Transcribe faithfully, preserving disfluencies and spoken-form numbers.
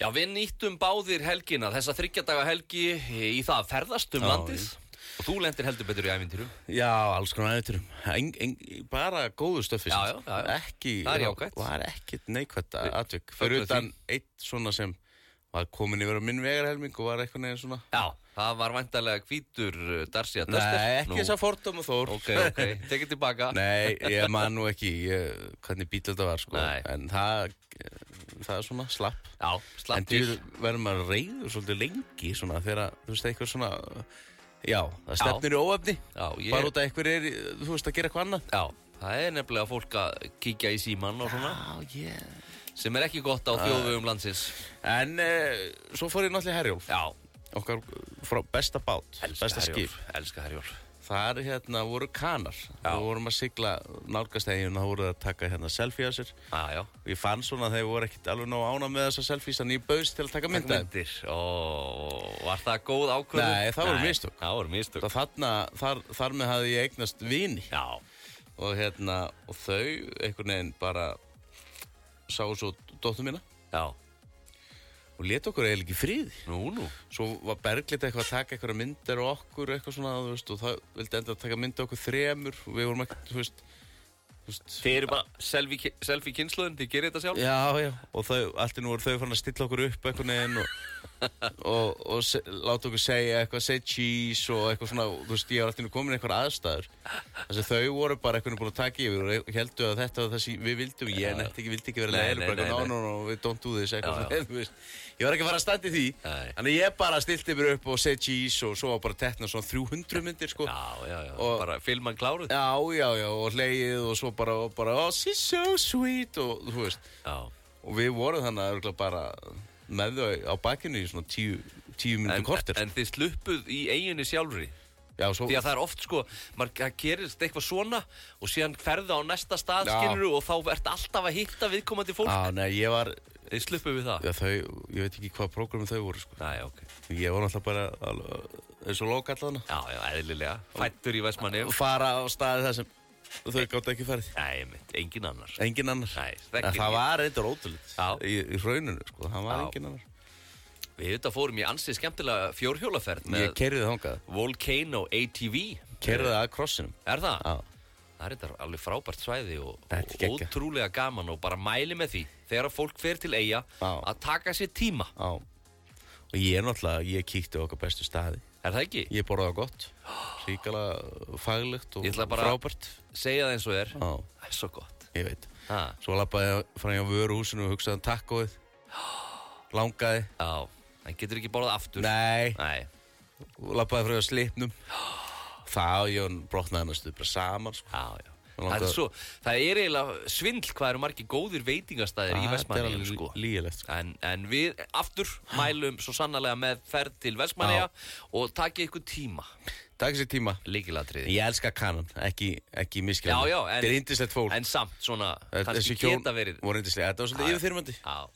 Já, við nýttum báðir helgina, þessa þriggja daga helgi í það að ferðast um Já, landið og þú lendir heldur betur í ævintýrum. Já, alls konar ævintýrum. Eng, eng, bara góðu stöffi. Já, já, já, já. Ekki, Það er jákvætt. Það er ekkert neikvætt atvik. fögnum Fyrir utan því. eitt svona sem var komin yfir á minn vegarhelming og var eitthvað neginn svona... Já, það var væntanlega hvítur Dacia Duster. Nei, ekki þess að fordóma Þór. Ok, ok, tekið tilbaka. Nei, ég man nú ekki ég, hvernig bíl þetta var, sko. Nei. En það, það er svona slapp. Já, En slapp þú til. verður maður reyður svolítið lengi svona þegar, þú veist, eitthvað svona... Já, það stefnir í óefni. Já, ég... Bara út að eitthvað er, þú veist, að gera eitthvað annað. Já, það er nefnilega fólk að kíkja í símann og svona. Já, yeah. Sem er ekki gott á þjóðvegum landsins. En uh, svo fór ég náttúrulega Herjólf. Já, Okkar frá besta bát, besta skip. Elska Herjólf. Þar hérna voru kanar. Við vorum að sigla nálgast eigin og það voru að taka hérna selfie á sér. Já, já. Og ég fann svona að þeir voru ekkert alveg nóg ána með þessar selfies, þannig ég bauðst til að taka mynda. Myndir. Ó, var það góð ákvörðun? Nei, það voru mistök. Það voru mistök. Og þarna, þar, þar með hafði ég eignast vini. Já. Og hérna, og þau einhvern veginn bara sáu svo dóttur mína. Já. Og lét okkur eiginlega ekki í friði. Nú, nú. Svo var Berglind eitthvað að taka eitthvað myndir og okkur eitthvað svona, þú veist, og það vildi enda að taka myndir okkur þremur og við vorum ekki, þú veist, þú veist. Þið eru bara selfie, selfie kynnslóðin, þið gerir þetta sjálf? Já, já, og þau, allt í nú voru þau fann að stilla okkur upp eitthvað neginn og, og, og se, láta okkur segja eitthvað, say cheese og eitthvað svona, þú veist, ég var allt í nú komin eitthvað aðstæður. Þess að þau voru bara eitthvað búin að taka yfir og heldu að þetta var það sem við vildum, ég nefndi ekki, vildi ekki vera leiður, bara eitthvað, no, no, no, we don't do this, eitthvað svona, þú veist. Ég var ekki að fara að standa í því, þannig ég bara stilti mér upp og say cheese og svo var bara tekna svona þrjú hundruð myndir, sko. Já, já, já, og, bara filman kláruð. Já, já, já, og hlegið og svo bara, og bara, oh, she's so sweet og þú veist. Já. Og við vorum þannig að bara með þau á bakinu í svona tíu, tíu myndum kortir. En þið sluppuð í eiginni sjálfri? Já, svo... Því að það er oft, sko, maður gerist eitthvað svona og síðan ferðu á næsta stað, skilurðu, og þá ert alltaf að hitta viðkomandi fólk. Já, nei, ég var... Þið sluppuð við það? Já, þau, ég veit ekki hvað prógramið þau voru, sko. Nei, ok. Ég var náttúrulega bara alveg, eins og lókallan. Já, já, eðlilega. Fættur í Vestmannaeyjum. Fara á staði það sem þau gátt ekki farið. Nei, mitt, engin annar. Engin annar. Nei, en það var reyndar ótrúlegt. Já. Í, í hrauninu, sko, það var já. Engin annar. Við þetta fórum í ansið skemmtilega fjórhjólaferð með Ég keyrði þangað. Volcano A T V. Keyrði það að krossinum. Er það? Já. Það er þetta alveg frábært svæði og, og geggjað. ótrúlega gaman og bara mæli með því þegar fólk fer til Eyja að taka sér tíma. Já. Og ég er náttúrulega, ég kíkti á okkar bestu staði. Er það ekki? Ég borðaði gott, ríkala faglegt og Ég ætla bara frábært. Segja það eins og er. Já. Það er svo gott. Ég veit. Ha. Svo labbaði ég frá hjá vöruhúsinu og hugsaði um takkóið. Langaði. Já. Það getur ekki borðað aftur. Nei. Nei. Labbaði frá hjá slipnum. Það, ég brotnaði hann að stuð bara saman, sko. Já, já. Það er svo, það er eiginlega svindl hvað eru margir góðir veitingastæðir í Vestmannaeyjum, sko. Lígilegt, sko. En, en við aftur mælum svo sannarlega með ferð til Vestmannaeyja og takið ykkur tíma. Takk sér tíma. Lykilatriði. Ég elska kanan, ekki, ekki miskilandi. Já, já, en... Þetta er yndislegt fólk. En samt svona, Þessi kannski hjón geta verið... voru yndislegt. Þetta var svolítið yfirþyrmandi. Já,